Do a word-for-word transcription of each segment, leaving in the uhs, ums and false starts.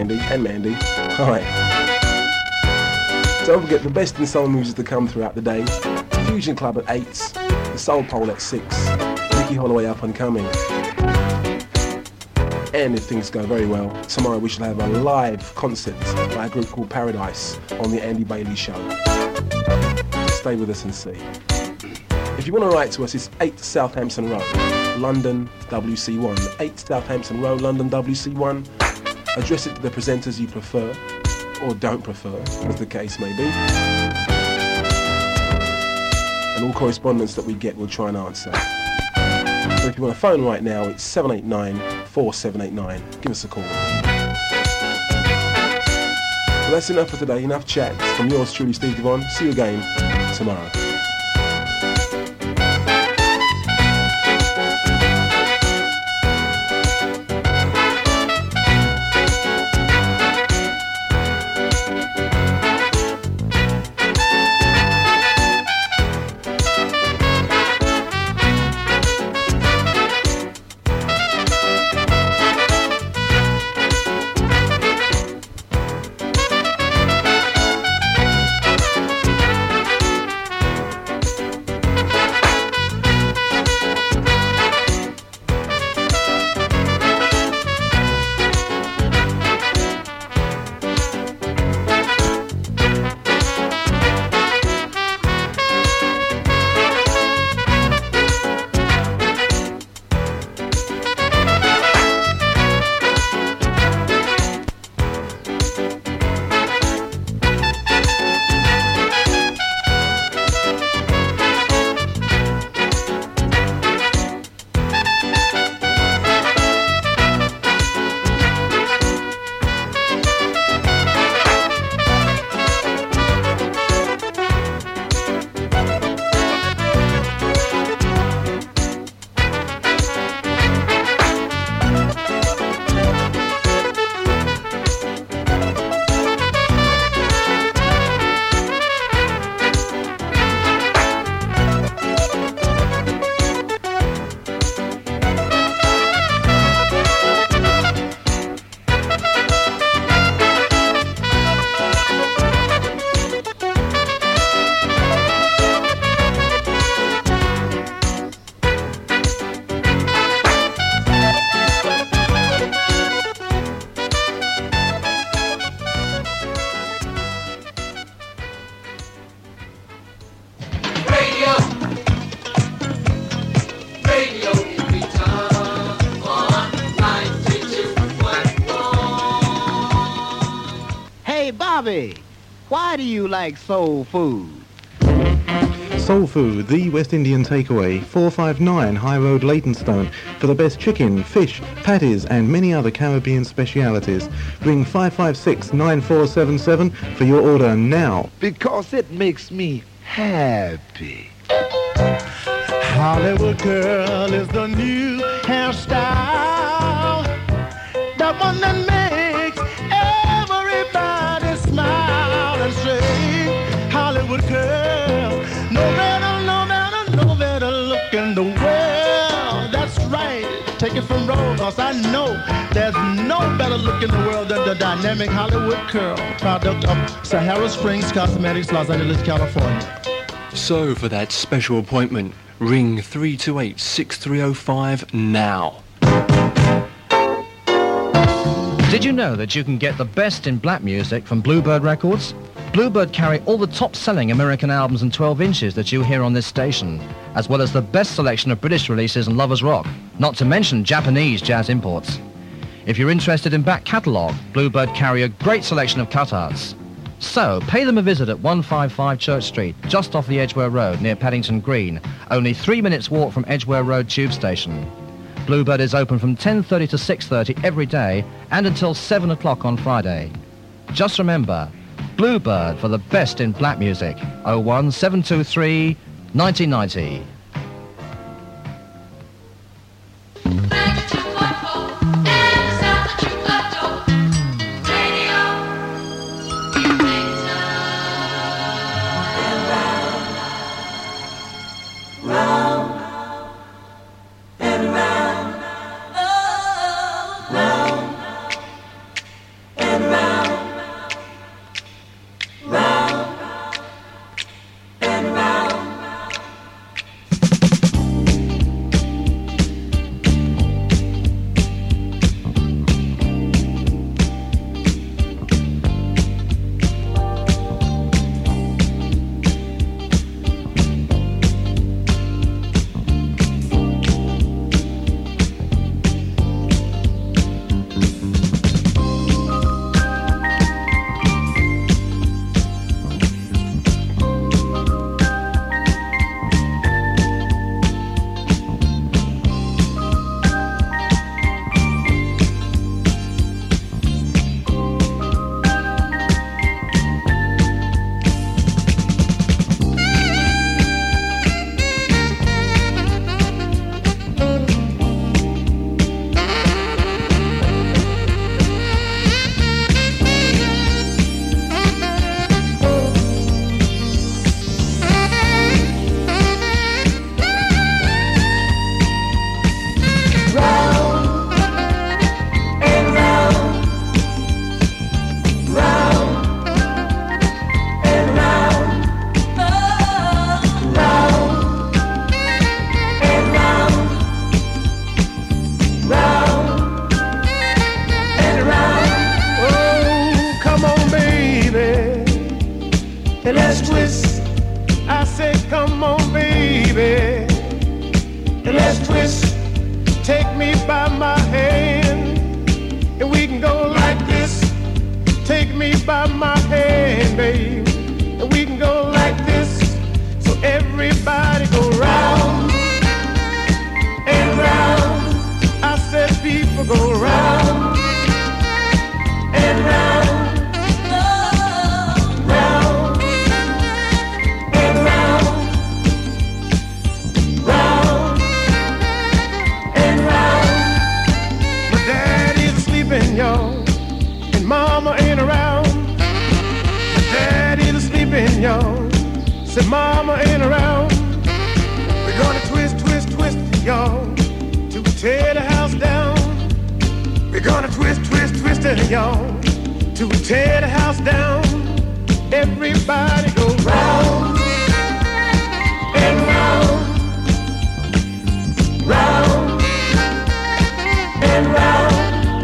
Andy and Mandy. Hi. Don't forget the best in soul music to come throughout the day. Fusion Club at eight, the Soul Pole at six, Nicky Holloway up and coming. And if things go very well, tomorrow we shall have a live concert by a group called Paradise on the Andy Bailey Show. Stay with us and see. If you want to write to us, it's eight Southampton Road, London W C one. eight Southampton Road, London W C one. Address it to the presenters you prefer, or don't prefer, as the case may be. And all correspondence that we get we'll try and answer. So if you want to phone right now, it's seven eight nine, four seven eight nine. Give us a call. Well, that's enough for today. Enough chat from yours truly, Steve Devon. See you again tomorrow. Why do you like soul food? Soul Food, the West Indian takeaway, four five nine High Road, Leytonstone, for the best chicken, fish, patties and many other Caribbean specialities. Ring five five six, nine four seven seven for your order now. Because it makes me happy. Hollywood girl is the new hairstyle, the one that makes everybody smile and say, Hollywood girl, no better, no better, no better look in the world. That's right, take it from Rose, cause I know there's no better look in the world than the dynamic Hollywood girl, product of Sahara Springs Cosmetics, Los Angeles, California. So for that special appointment, ring three two eight, six three oh five now. Did you know that you can get the best in black music from Bluebird Records? Bluebird carry all the top-selling American albums and twelve inches that you hear on this station, as well as the best selection of British releases and lovers rock, not to mention Japanese jazz imports. If you're interested in back catalogue, Bluebird carry a great selection of cut-outs. So, pay them a visit at one fifty-five Church Street, just off the Edgware Road near Paddington Green, only three minutes walk from Edgware Road Tube Station. Bluebird is open from ten thirty to six thirty every day and until seven o'clock on Friday. Just remember, Bluebird for the best in black music. oh one, seven two three, nineteen ninety. And and let's twist. I say, come on, baby, and let's twist. Take me by my hand, and we can go like this. Take me by my hand, babe, and we can go like this. So everybody go round and round. I said people go round and round. Mama ain't around, daddy's sleeping, y'all. Said mama ain't around. We're gonna twist, twist, twist, y'all, till we tear the house down. We're gonna twist, twist, twist it, y'all, till we tear the house down. Everybody go round and round, round and round.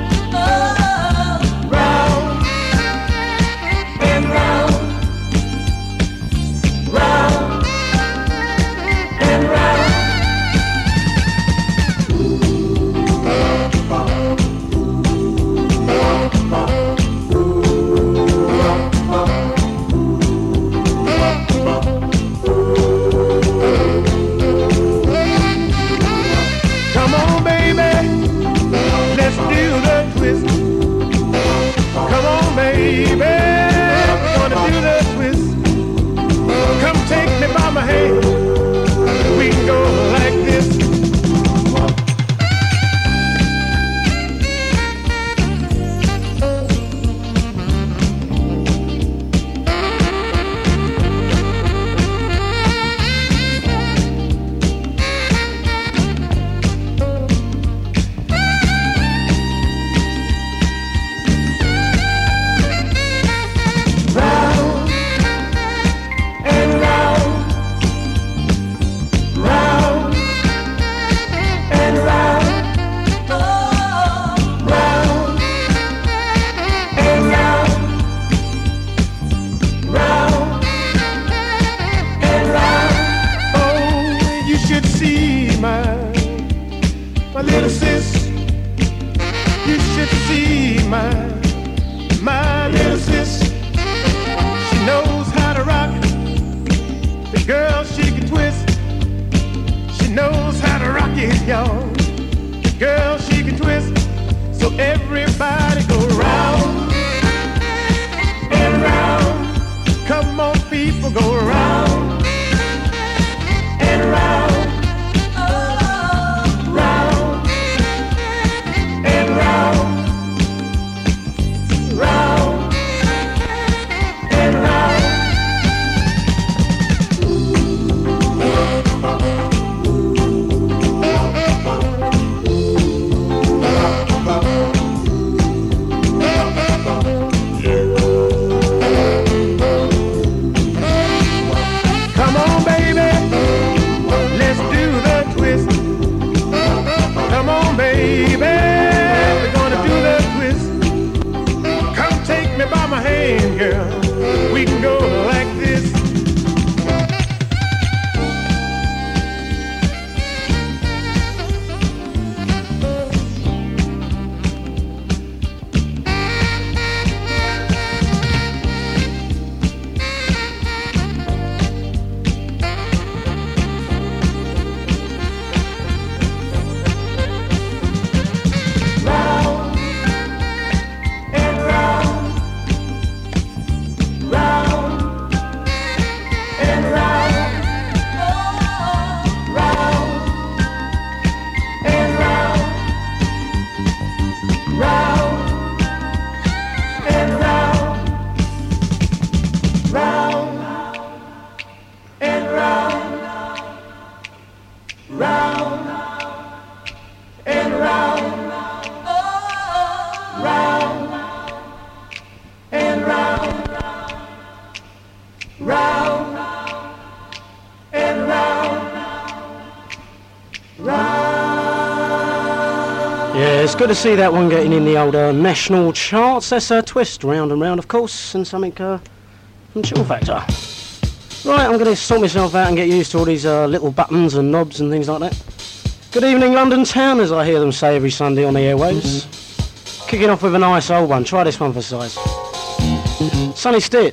Yeah, it's good to see that one getting in the old uh, national charts. That's a twist, round and round, of course, and something uh, from Chill Factor. Right, I'm going to sort myself out and get used to all these uh, little buttons and knobs and things like that. Good evening, London town, as I hear them say every Sunday on the airwaves. Kicking off with a nice old one. Try this one for size. Sonny Stitt.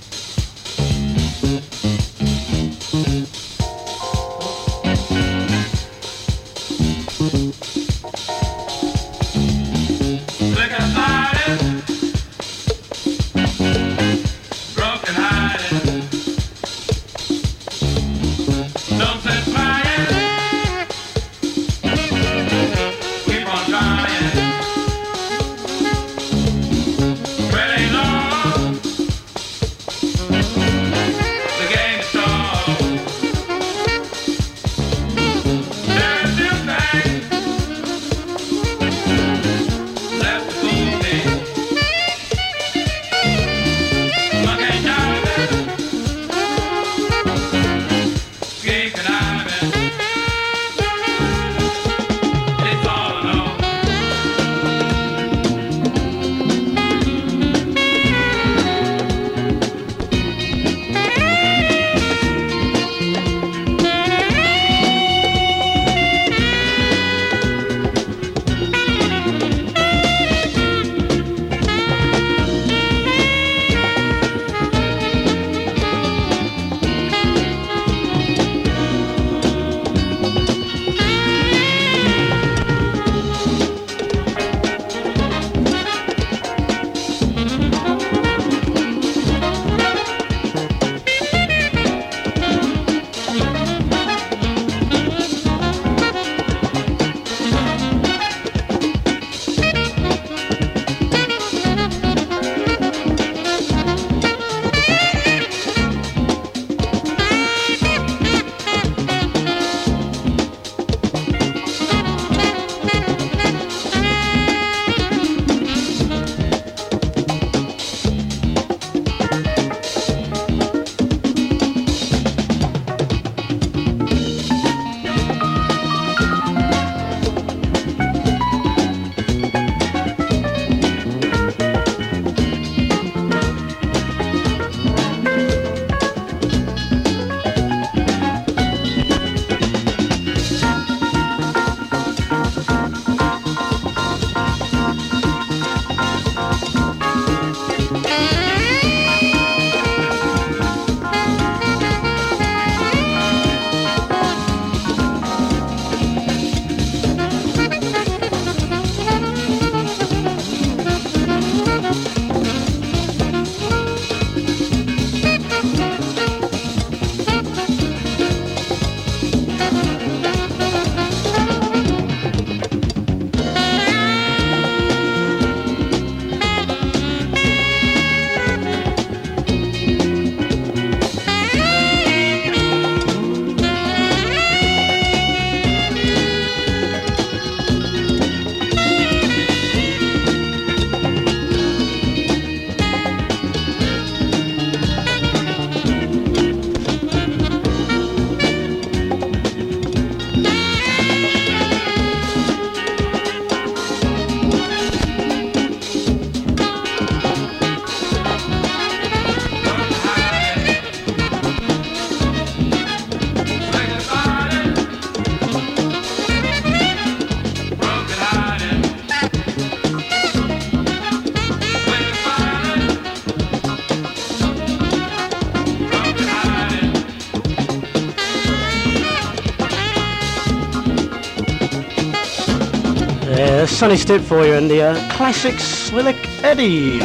Yeah, Sonny Stitt for you and the uh, classic Slick Eddie.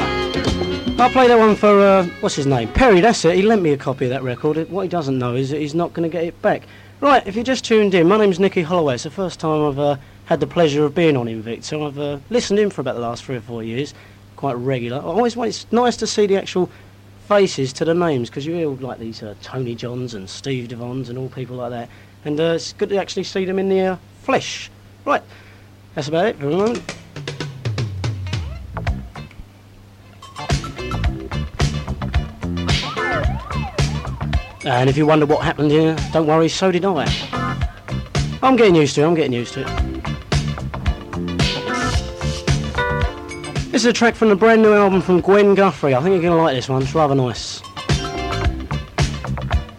I'll play that one for, uh, what's his name? Perry, that's it. He lent me a copy of that record. What he doesn't know is that he's not going to get it back. Right, if you just tuned in, my name's Nicky Holloway. It's the first time I've uh, had the pleasure of being on Invicta. I've uh, listened in for about the last three or four years, quite regular. I always want, it's nice to see the actual faces to the names, because you hear like these uh, Tony Johns and Steve Devons and all people like that. And uh, it's good to actually see them in the uh, flesh. Right, that's about it for the moment. And if you wonder what happened here, don't worry, so did I. I'm getting used to it, I'm getting used to it. This is a track from the brand new album from Gwen Guthrie. I think you're going to like this one, it's rather nice.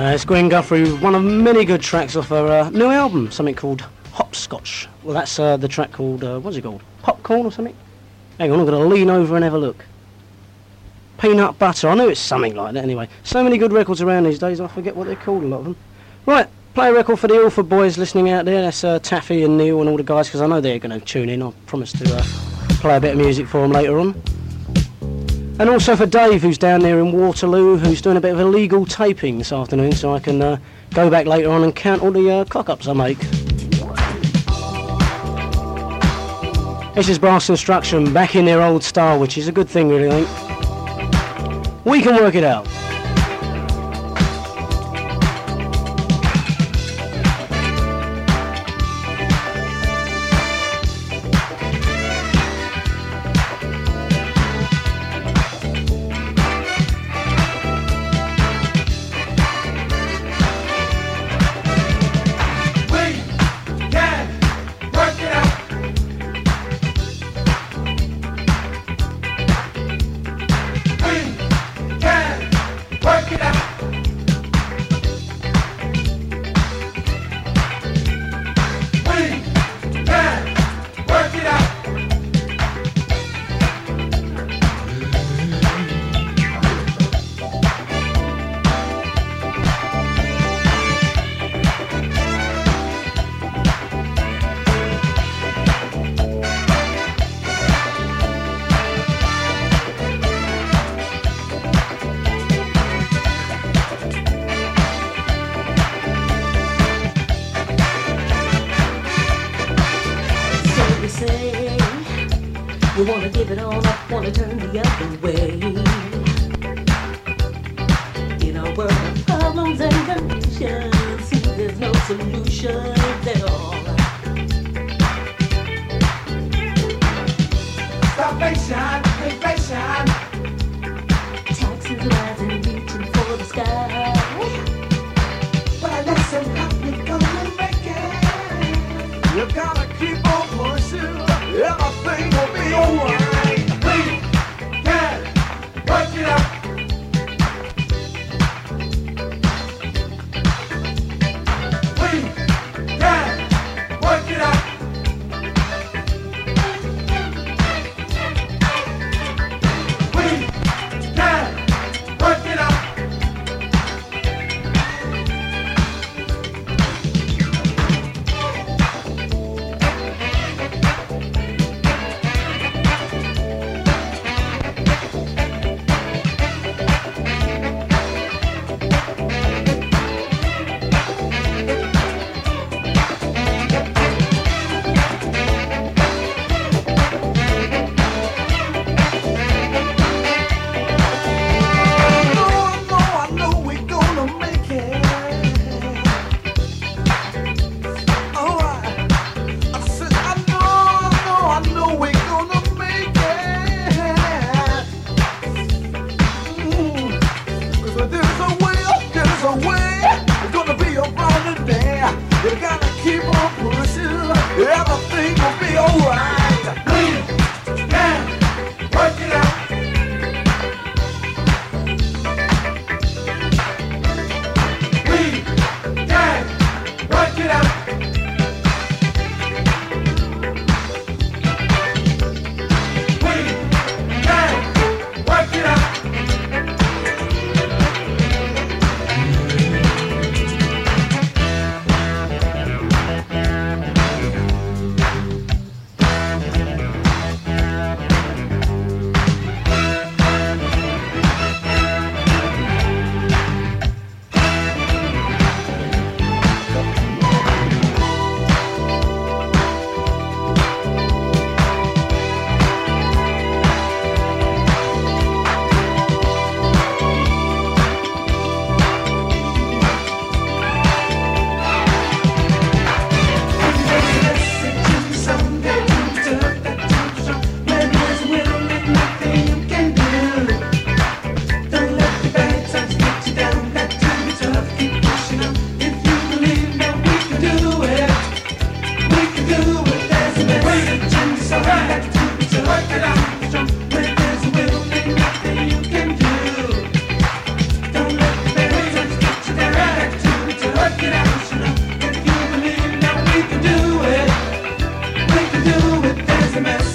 Uh, it's Gwen Guthrie with one of many good tracks off her uh, new album, something called Hopscotch. Well, that's uh, the track called, uh, what's it called? Popcorn or something? Hang on, I'm going to lean over and have a look. Peanut Butter. I knew it's something like that anyway. So many good records around these days, I forget what they're called, a lot of them. Right, play a record for the Ilford boys listening out there. That's uh, Taffy and Neil and all the guys, because I know they're going to tune in. I promise to uh, play a bit of music for them later on. And also for Dave, who's down there in Waterloo, who's doing a bit of illegal taping this afternoon, so I can uh, go back later on and count all the uh, cock-ups I make. This is Brass Instruction, back in their old style, which is a good thing, really, I think. We can work it out. You wanna give it all up, wanna turn the other way. In a world of problems and conditions, there's no solution at all. Starvation, inflation, taxes rising, reaching for the sky. but listen, how we gonna make it? You gotta keep on pushing, everything will be alright. We can work it out. We can work it out. We can work it out.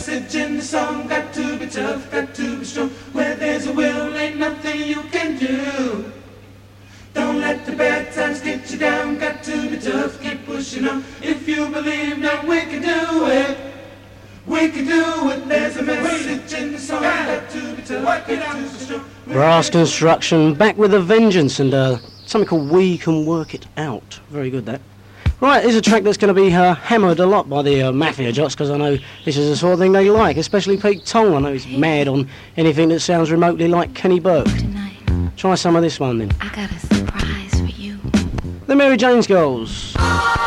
message in the song. Got to be tough, got to be strong. Where there's a will, ain't nothing you can do. Don't let the bad times get you down. Got to be tough, keep pushing on. If you believe now, we can do it. We can do it. There's a message in the song. Got to be tough, got to be strong. Brass Construction back with a vengeance, and uh, something called We Can Work It Out. Very good, that. Right, here's a track that's going to be uh, hammered a lot by the uh, Mafia Jocks, because I know this is the sort of thing they like, especially Pete Tong. I know he's mad on anything that sounds remotely like Kenny Burke. Tonight, try some of this one then. I got a surprise for you. The Mary Jane's Girls.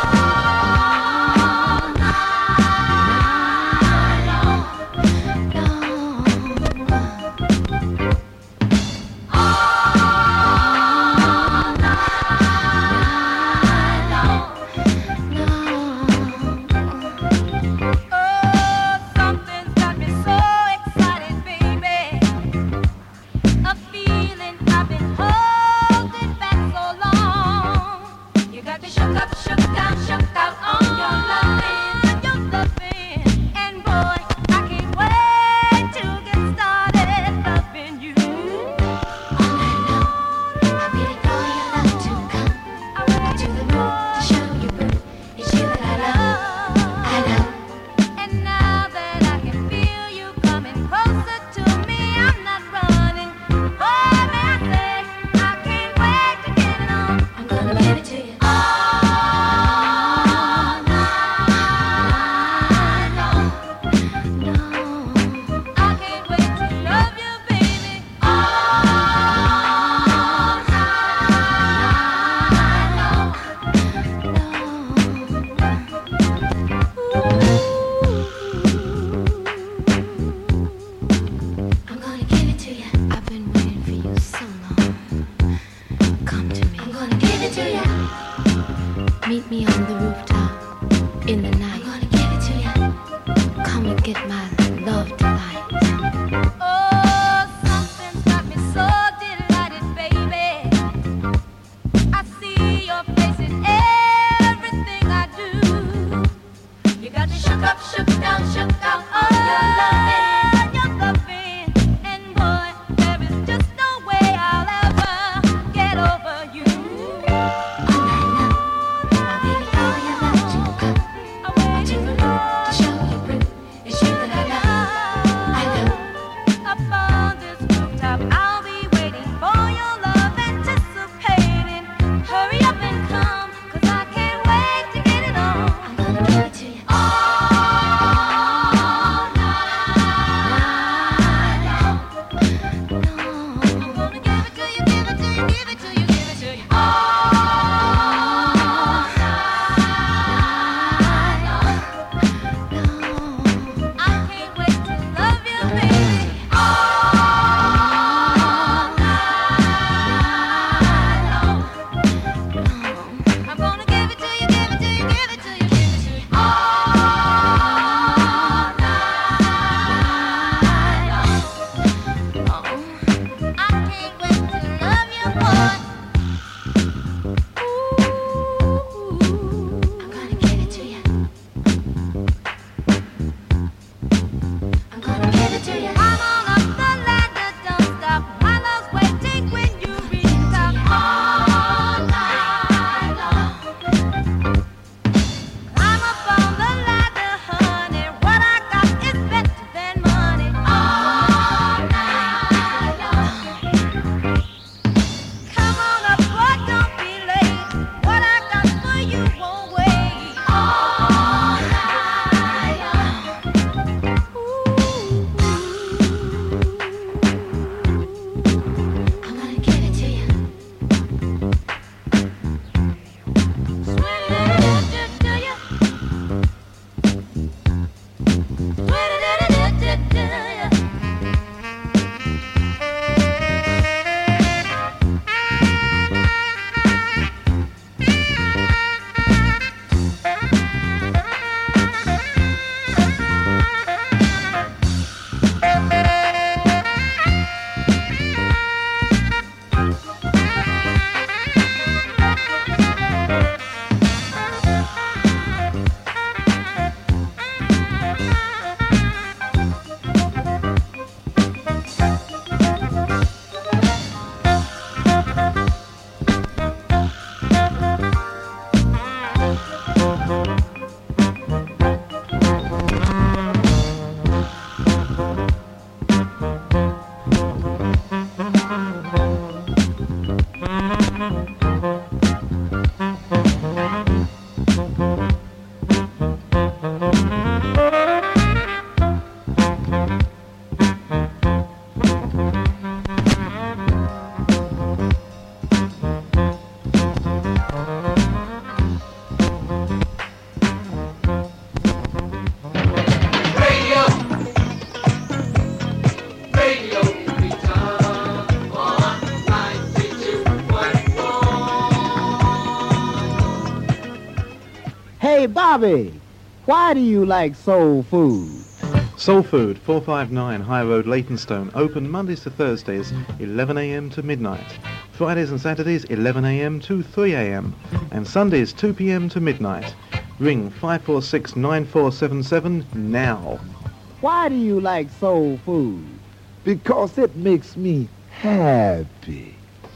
Meet me on the rooftop in the night. I'm gonna give it to you. Come and get my love tonight. Oh, something's got me so delighted, baby. I see your face in everything I do. You got me shook up, shook down, shook out on your loving, your loving. And boy, there is just no way I'll ever get over you. To show you, it's you that I love. Bobby, why do you like soul food? Soul Food, four five nine High Road, Leytonstone, open Mondays to Thursdays, eleven a m to midnight. Fridays and Saturdays, eleven a m to three a m and Sundays, two p m to midnight. Ring five four six nine four seven seven now. Why do you like soul food? Because it makes me happy.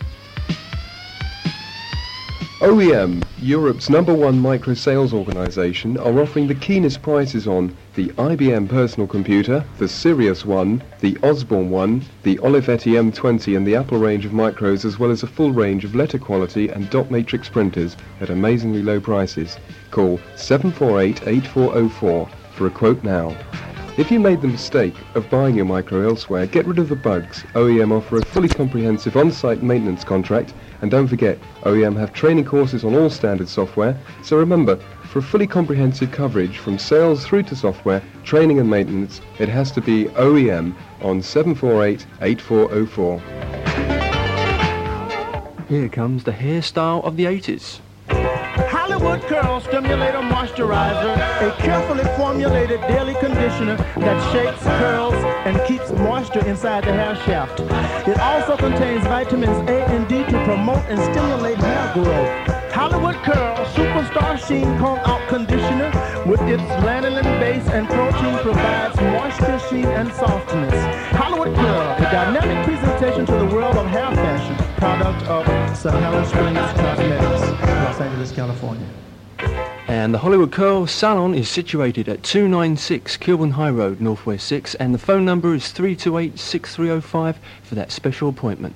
O E M, Europe's number one micro-sales organisation, are offering the keenest prices on the I B M personal computer, the Sirius one, the Osborne one, the Olivetti M twenty and the Apple range of micros, as well as a full range of letter quality and dot matrix printers at amazingly low prices. Call seven four eight, eight four zero four for a quote now. If you made the mistake of buying your micro elsewhere, get rid of the bugs. O E M offer a fully comprehensive on-site maintenance contract, and don't forget, O E M have training courses on all standard software, so remember, for a fully comprehensive coverage from sales through to software, training and maintenance, it has to be O E M on seven four eight, eight four zero four. Here comes the hairstyle of the eighties. Hollywood Curl Stimulator Moisturizer, a carefully formulated daily conditioner that shapes, curls, and keeps moisture inside the hair shaft. It also contains vitamins A and D to promote and stimulate hair growth. Hollywood Curl Superstar Sheen Comb Out Conditioner with its lanolin base and protein provides moisture, sheen, and softness. Hollywood Curl, a dynamic presentation to the world of hair fashion. Product of Sahara Springs Cosmetics, Los Angeles, California. And the Hollywood Curl Salon is situated at two ninety-six Kilburn High Road, Northwest six, and the phone number is three two eight, six three zero five for that special appointment.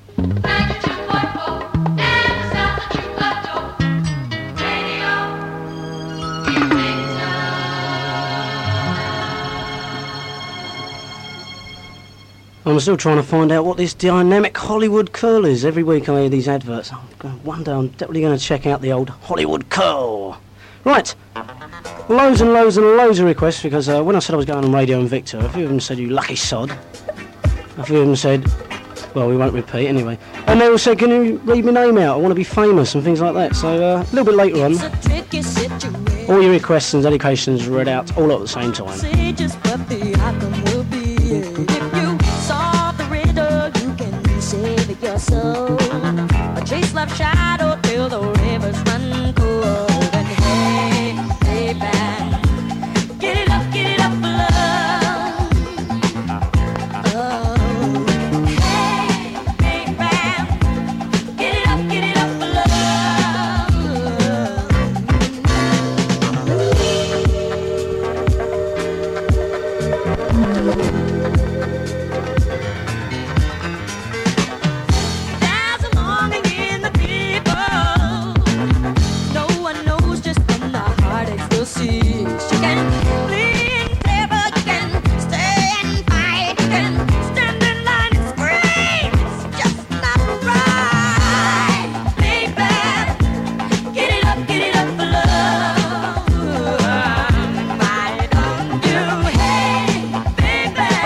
I'm still trying to find out what this dynamic Hollywood Curl is. Every week I hear these adverts. One day I'm definitely going to check out the old Hollywood Curl. Right. Loads and loads and loads of requests, because uh, when I said I was going on Radio and Victor, a few of them said, you lucky sod. A few of them said, well, we won't repeat anyway. And they all said, can you read my name out? I want to be famous and things like that. So uh, a little bit later on, all your requests and dedications read out all at the same time. Say just what the outcome will be. If you solve the riddle, you can save your soul. A chase left shadow till the rivers run cold. And hey, hey, man, get it up, get it up, love. Oh, hey, hey, man, get it up, get it up, there's a longing in the people. No one knows just when the heartache still sees. You can lean table, you can stay and fight, you can stand in line and scream. It's just not right, baby. Get it up, get it up for love. Why don't you, hey, baby?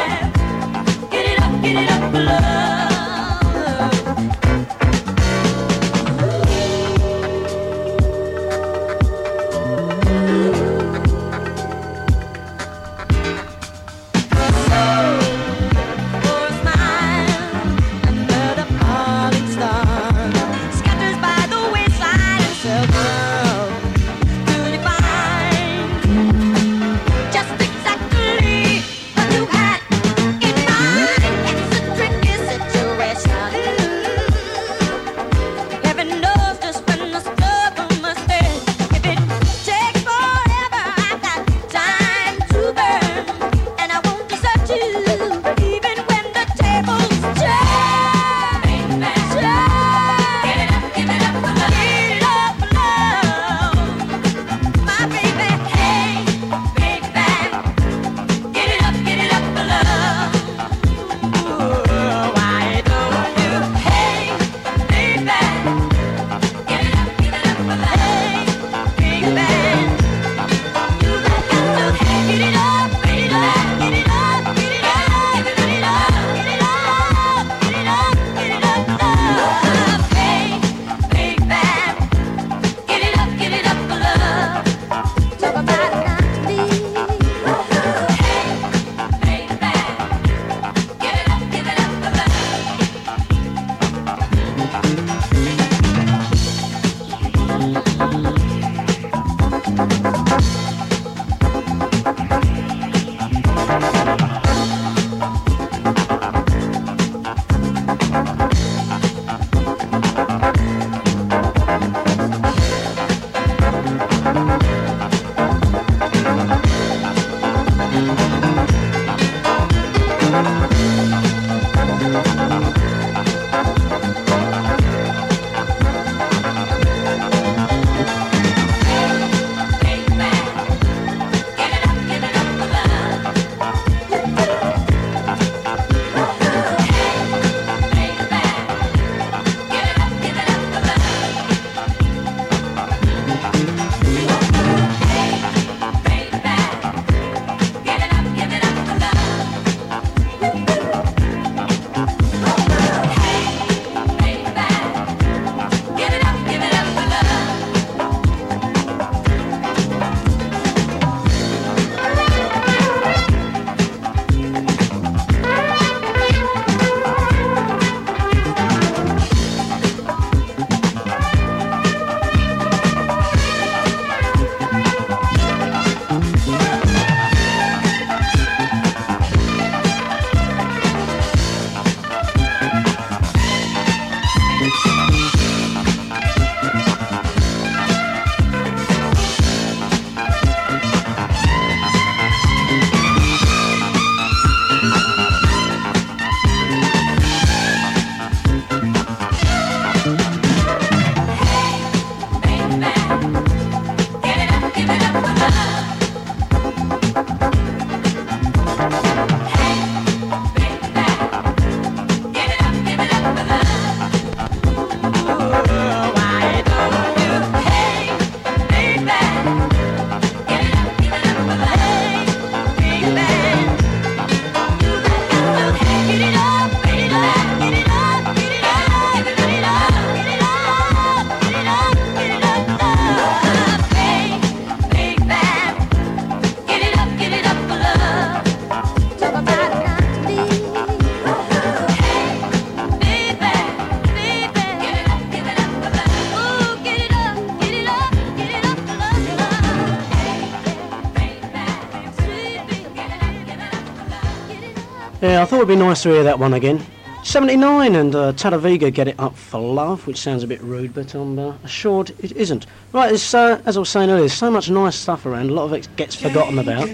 Yeah, I thought it'd be nice to hear that one again. seventy-nine and uh, Talavega, Get It Up for Love, which sounds a bit rude, but I'm uh, assured it isn't. Right, it's, uh, as I was saying earlier, there's so much nice stuff around, a lot of it gets forgotten about.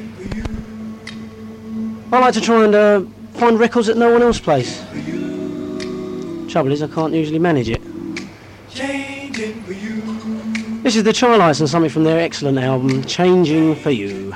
I like to try and uh, find records that no one else plays. Trouble is, I can't usually manage it. This is the Chi-Lites and something from their excellent album, Changing for You.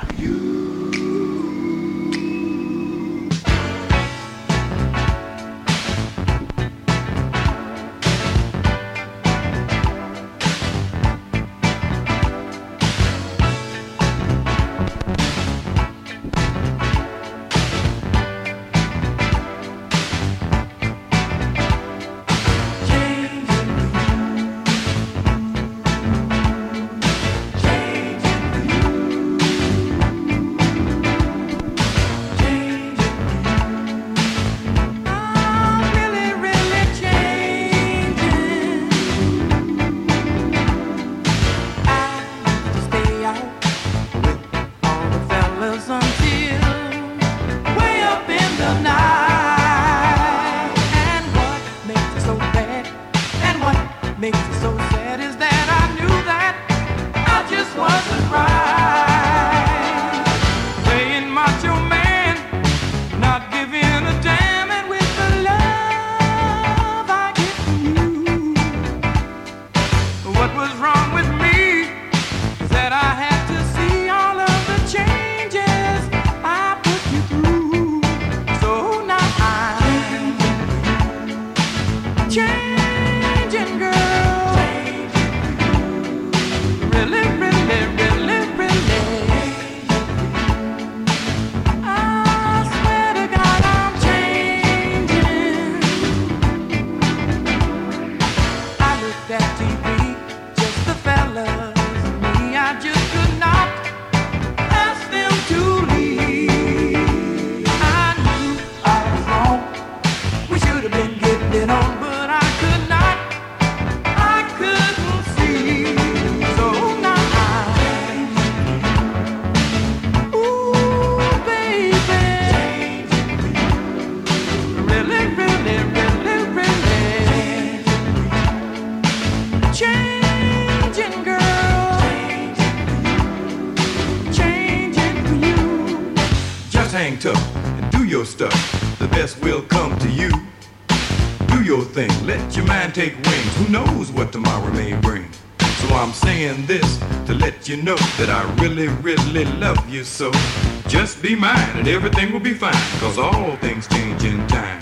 hang tough and do your stuff. The best will come to you. Do your thing, let your mind take wings. Who knows what tomorrow may bring? So I'm saying this to let you know that I really, really love you so. Just be mine and everything will be fine, cause all things change in time.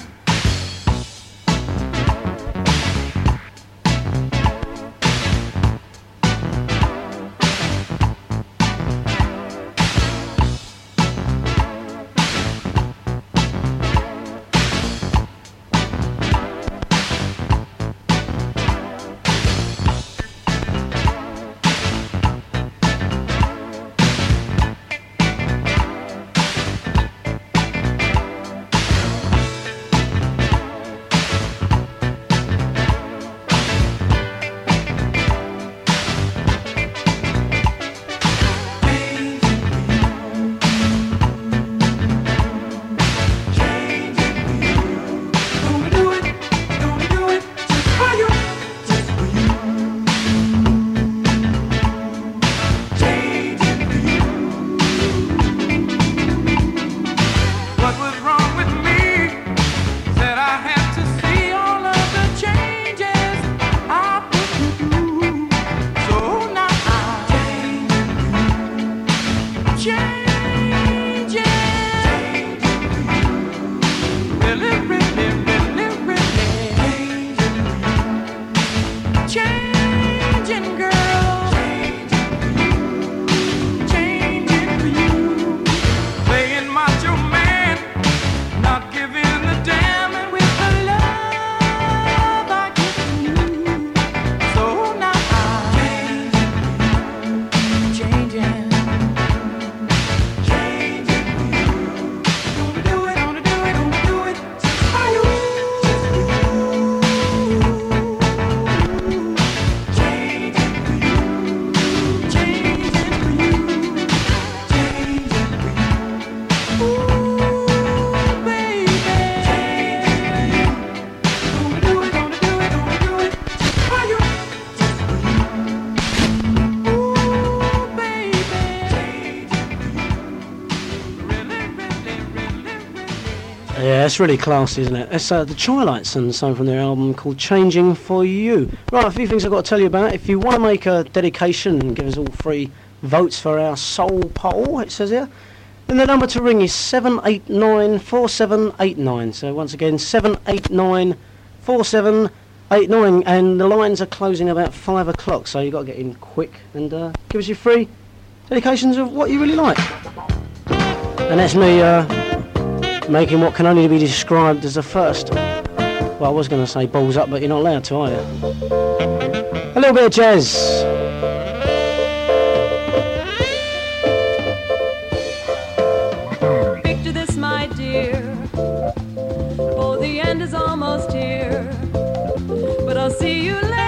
Yeah, it's really classy, isn't it? It's uh, the Twilights and something from their album called Changing For You. Right, a few things I've got to tell you about. If you want to make a dedication and give us all three votes for our soul poll, it says here, then the number to ring is seven eight nine four seven eight nine. So once again, seven eight nine four seven eight nine. And the lines are closing about five o'clock, so you've got to get in quick and uh, give us your free dedications of what you really like. And that's me uh, making what can only be described as a first. Well, I was going to say balls up, but you're not allowed to, are you? A little bit of jazz. Picture this, my dear. Oh, the end is almost here. But I'll see you later.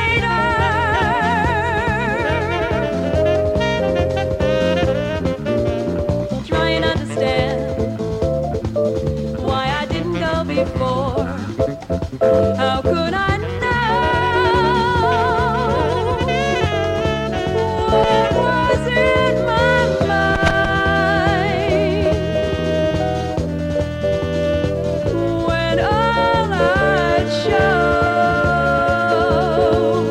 Try and understand why I didn't go before. How could I know what was in my mind when all I'd show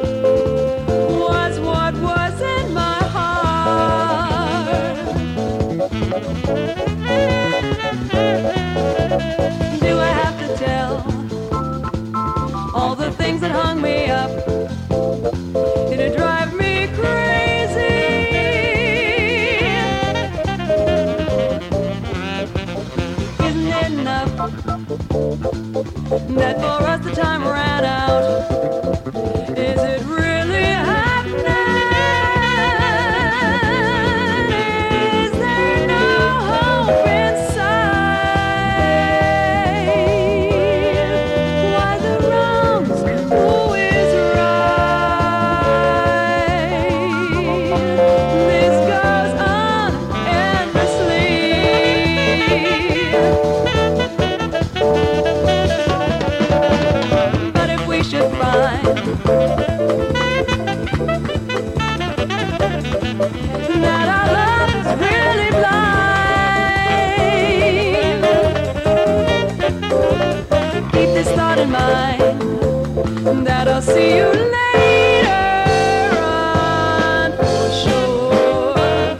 was what was in my heart? Do I have to tell all the things that hung me up? Did it drive me crazy? Isn't it enough that for us the time ran out? Is it really happening? Is there no hope inside? Why the wrongs? Who is right? This goes on endlessly. see you later on for sure.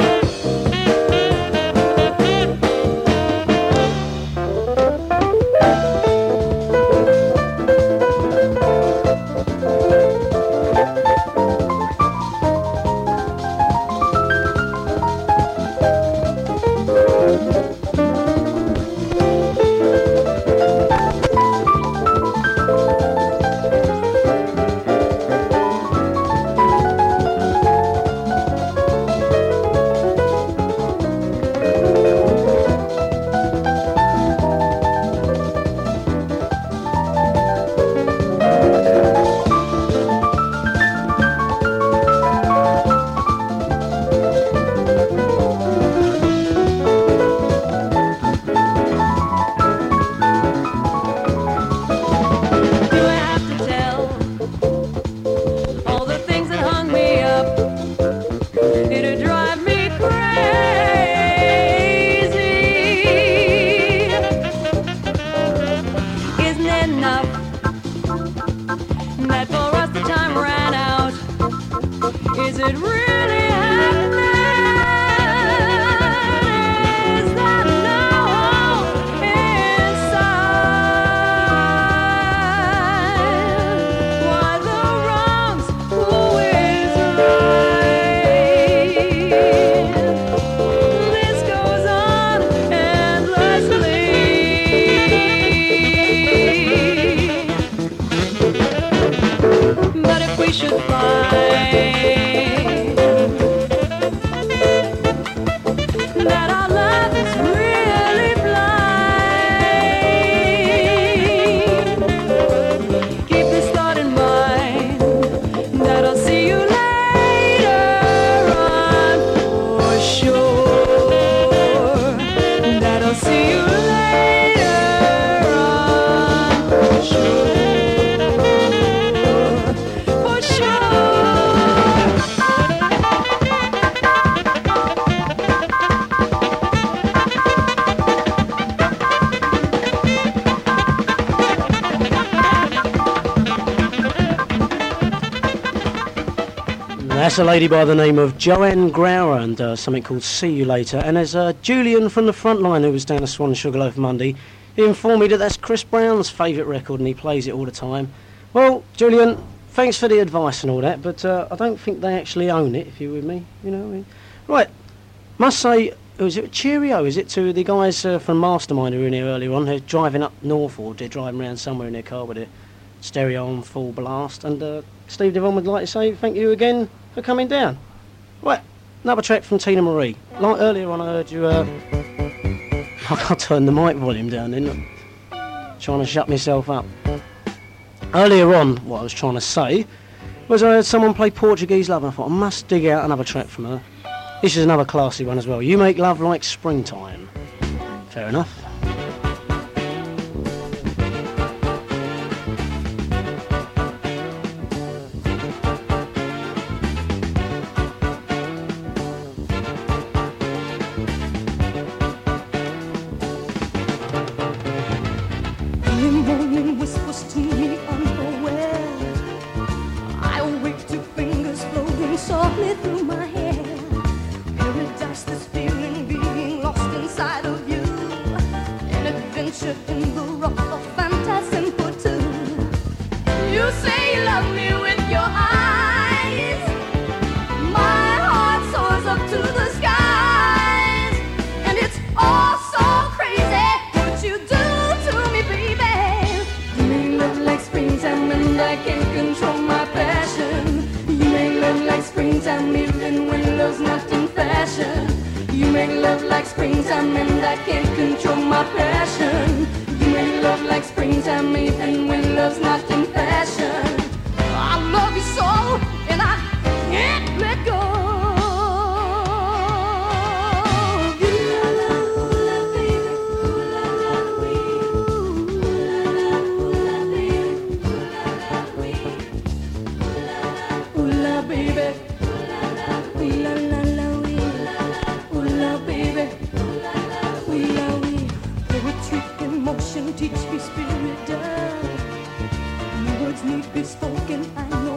Do I have to tell all the things that hung me up? It'd drive me crazy. Isn't it enough that for us the time ran out? Is it really happening? Is that now inside? Why the wrongs? Who is right? This goes on endlessly. But if we should find that our love is really blind, keep this thought in mind, that I'll see you later on for sure. That I'll see you later on for sure. For sure. That's a lady by the name of Joanne Grauer and uh, something called See You Later. And there's uh, Julian from the front line who was down at Swan Sugarloaf Monday. He informed me that that's Chris Brown's favourite record and he plays it all the time. Well, Julian, thanks for the advice and all that, but uh, I don't think they actually own it, if you're with me. You know what I mean? Right, must say, was it cheerio? Is it to the guys uh, from Mastermind who were in here earlier on? They're driving up north, or they're driving around somewhere in their car with their stereo on full blast. And uh, Steve Devon would like to say thank you again for coming down. Right, another track from Tina Marie. Like earlier on, I heard you. Uh, I can't turn the mic volume down then. Trying to shut myself up. Earlier on, what I was trying to say was I heard someone play Portuguese Love, and I thought I must dig out another track from her. This is another classy one as well. You Make Love Like Springtime. Fair enough. Early morning whispers to me unaware. I awake to fingers floating softly through my hair. Paradise, this feeling being lost inside of you. An adventure in the rough of fantasy for two. You say you love me with your eyes. My heart soars up to the skies. And it's all so crazy what you do to me, baby. You make love like springtime and I can't control my passion. You make love like springtime even when love's not in fashion. You make love like springtime and I can't control my passion. You make love like springtime even when love's not in fashion. I love you so and I can't let go. Teach me spirit down. Words need be spoken. I know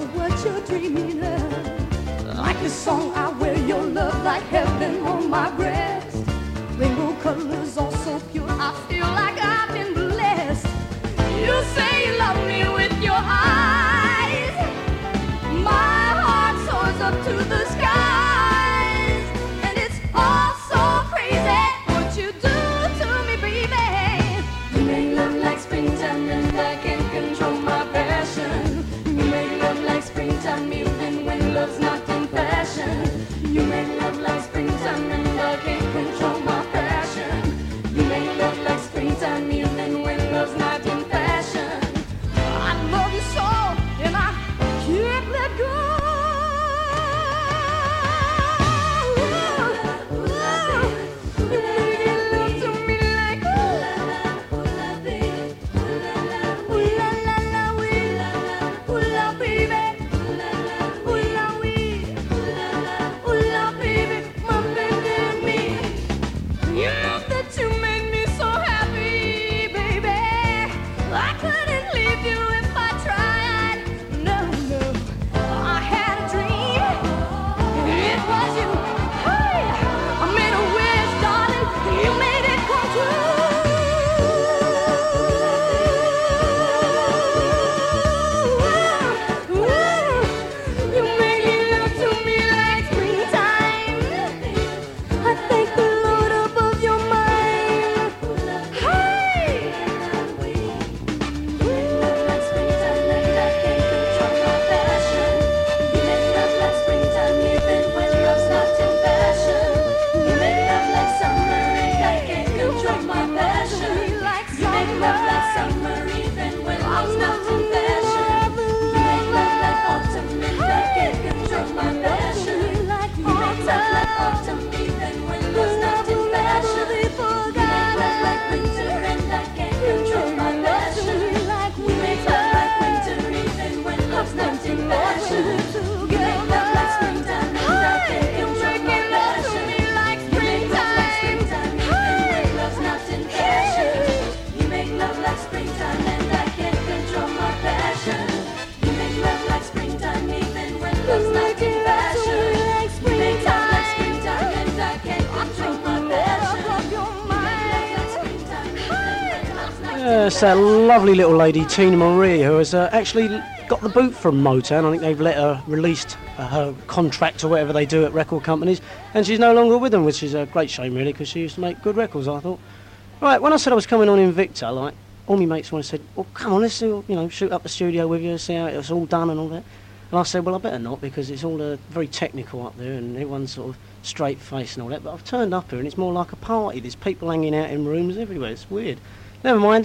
Yeah, it's that lovely little lady, Tina Marie, who has uh, actually got the boot from Motown. I think they've let her released uh, her contract or whatever they do at record companies, and she's no longer with them, which is a great shame, really, because she used to make good records, I thought. Right, when I said I was coming on Invicta, like, all my mates wanted said, well, come on, let's do, you know, shoot up the studio with you, see how it's all done and all that. And I said, well, I better not, because it's all uh, very technical up there, and everyone's sort of straight face and all that. But I've turned up here, and it's more like a party. There's people hanging out in rooms everywhere. It's weird. Never mind.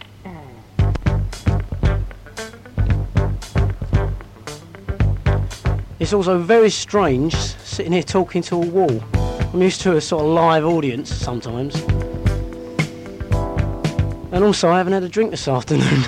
It's also very strange sitting here talking to a wall. I'm used to a sort of live audience sometimes. And also, I haven't had a drink this afternoon.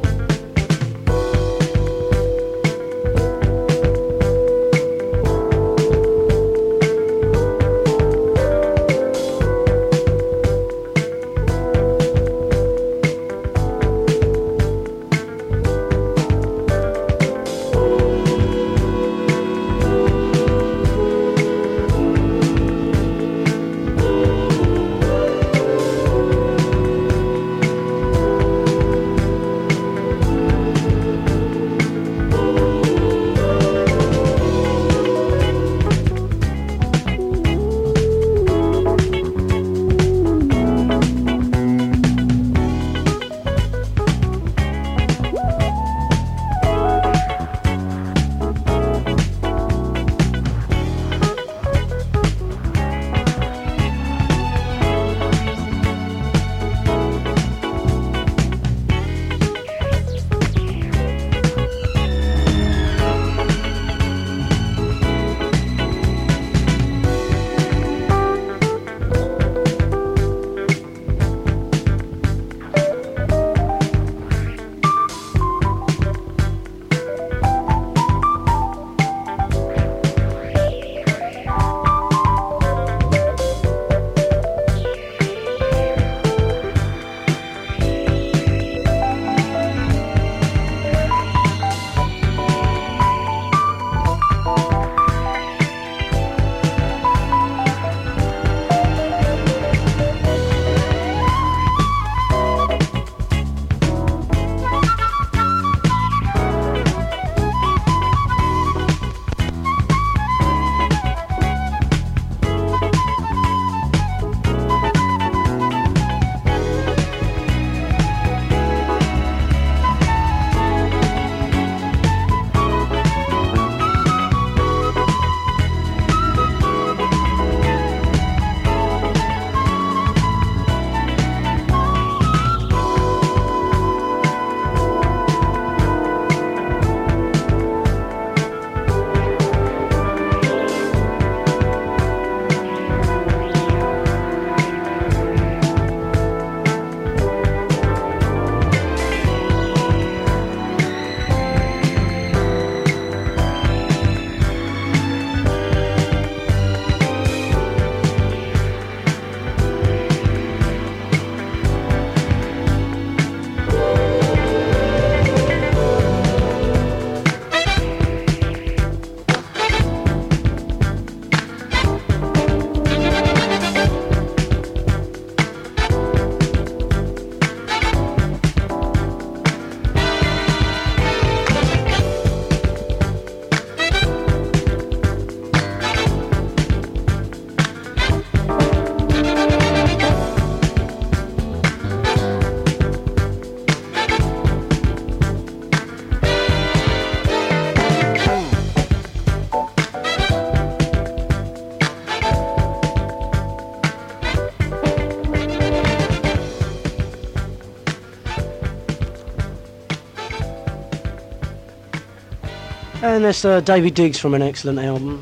And that's uh, David Diggs from an excellent album.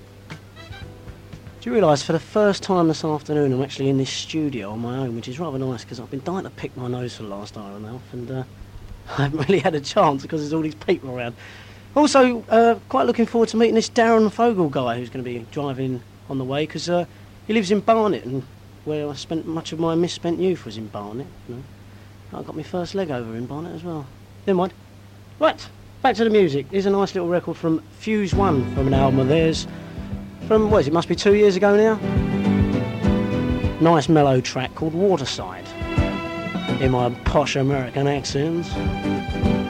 Do you realise for the first time this afternoon I'm actually in this studio on my own, which is rather nice because I've been dying to pick my nose for the last hour and a half, and uh, I haven't really had a chance because there's all these people around. Also, uh, quite looking forward to meeting this Darren Fogel guy who's going to be driving on the way, because uh, he lives in Barnet, and where I spent much of my misspent youth was in Barnet. You know, I got my first leg over in Barnet as well. Never mind. Right, back to the music. Here's a nice little record from Fuse One from an album of theirs from, what is it, must be two years ago now? Nice mellow track called Waterside. in my posh American accents.